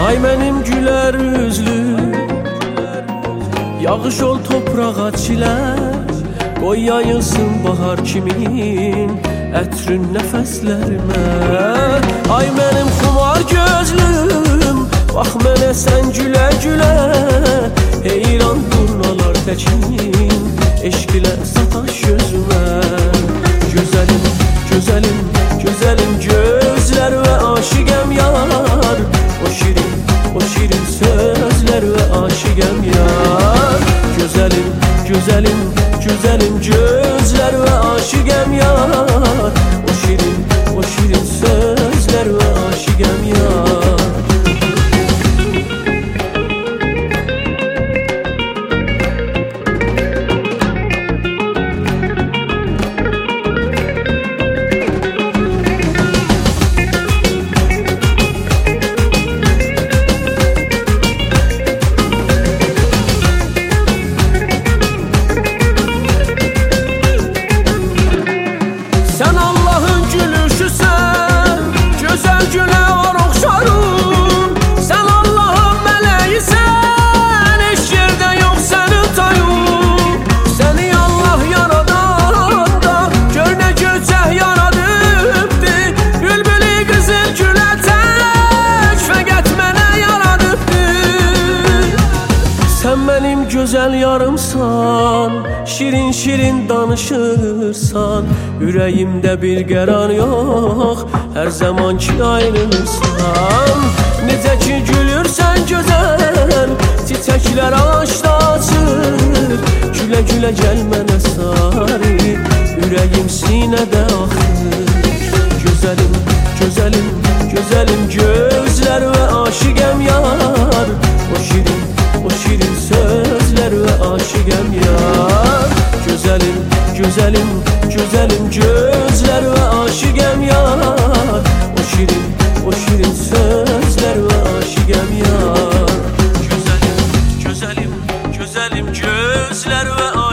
Ay mənim gülər üzlü, yağış ol toprağa çilər, qoy yayılsın bahar kimin ətrin nəfəslərimə. Ay mənim xumar gözlüm, bax mənə sən gülə gülə, heyran durnalar təkin, eşq ilə sataş gözümə. Gözəlim, gözəlim, gözəlim gözlər və aşiqəm yar, o şirin sözlər və aşiqəm yar. Gözəlim, gözəlim, gözəlim gözlər və aşiqəm yar, o şirin sözlər və aşiqəm yar. Sen Allah'ın gülüşüsen, güzel güle var oxşarım. Sen Allah'ın meleğisen, eş yerde yok senin tayın. Seni Allah yaradanda, gör ne göçək yaradıbdı. Bülbülü qızıl gülə tək, fəqət mənə yaradıbdı. Sen benim güzel yarımsan, şirin şirin danışırsan, ürəyimdə bir qərar yox, hər zaman ki ayrılırsan. Necə ki gülürsən gözəl, çiçəklər ağaçda açır, gülə gülə gəl mənə sarı, ürəyim sinədə axır. Gözəlim, gözəlim, gözəlim gözlər və aşiqəm yar, o şirin sözlər və aşiqəm yar. Gözəlim, gözəlim, gözəlim gözlər və aşiqəm yar, o şirin sözlər və aşiqəm yar. Gözəlim, gözəlim, gözəlim gözlər və